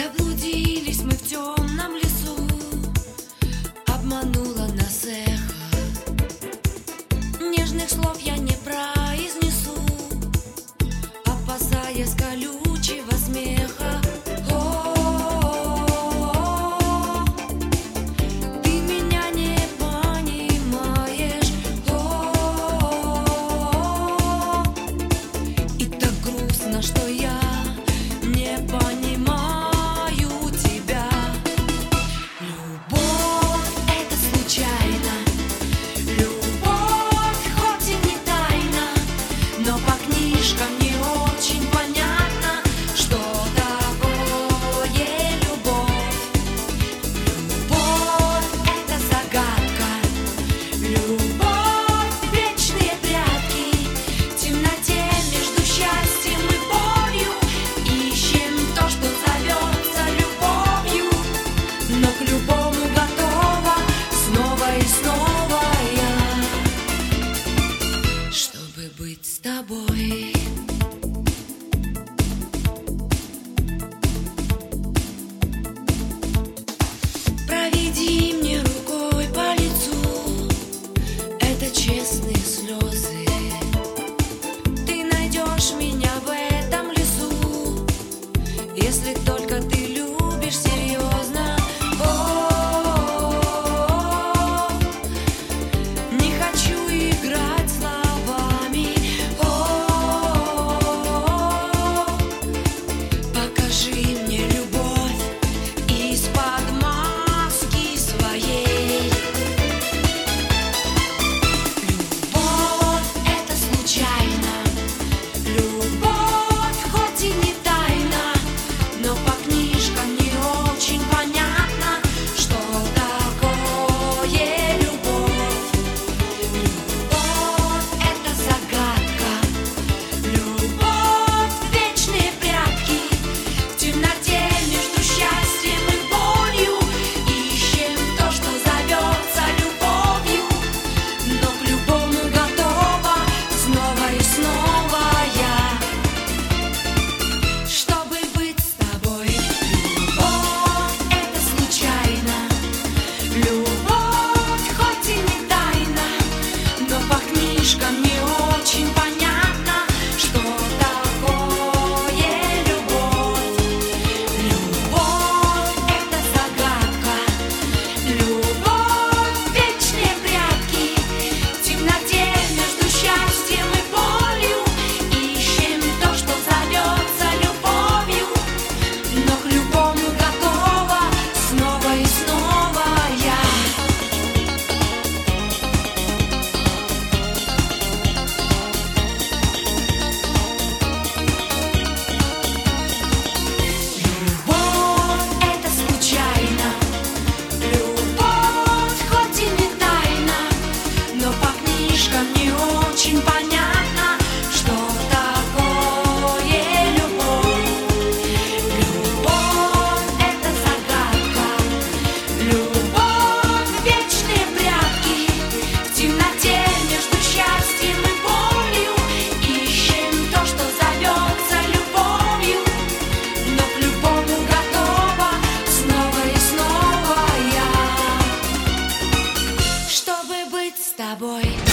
Заблудились мы в темном лесу, обмануло нас эхо. Нежных слов я не произнесу, опасаясь колючего смеха. Ты меня не понимаешь. И так грустно, что я не понимаю тебя. Любовь — это случайно, любовь хоть и не тайна, но по книжкам не очень понятно, что такое любовь. Любовь — это загадка, любовь — вечные прятки. В темноте между счастьем и болью ищем то, что зовется любовью, но к любому готова снова и снова я, чтобы быть с тобой. Проведи мне рукой по лицу, это честные слезы. Ты найдешь меня в этом лесу, если только ты любишь серьезно. Не хочу играть словами. Покажи мне любовь из-под маски своей. Любовь — это случайно, любовь хоть и не тайна, но по книжкам не очень понятно, что такое любовь. Любовь — это загадка, любовь — вечные прятки. В темноте между счастьем и болью ищем то, что зовется любовью, но к любому готова снова и снова я, чтобы быть с тобой. Любовь — это случайно, любовь хоть и не тайна, но по книжкам не очень понятно, что такое любовь. Любовь — это загадка, любовь — вечные прятки. В темноте между счастьем и болью ищем то, что зовется любовью, но к любому готова снова и снова я. Любовь — это случайно, любовь хоть и не тайна, но по книжкам не очень понятно, что такое любовь. Любовь — это загадка, любовь — вечные прятки. В темноте между счастьем и болью ищем то, что зовется любовью, но к любому готова снова и снова я, чтобы быть с тобой.